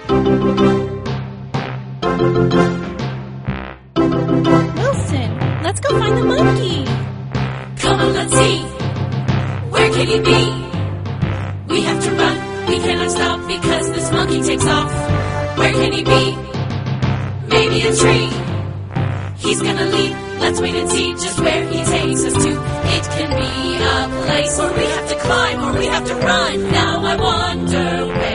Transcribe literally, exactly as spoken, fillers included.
Wilson, let's go find the monkey. Come on, let's see. Where can he be? We have to run. We cannot stop because this monkey takes off. Where can he be? Maybe a tree. He's gonna leap. Let's wait and see just where he takes us to. It can be a place where we have to climb or we have to run. Now I wonder where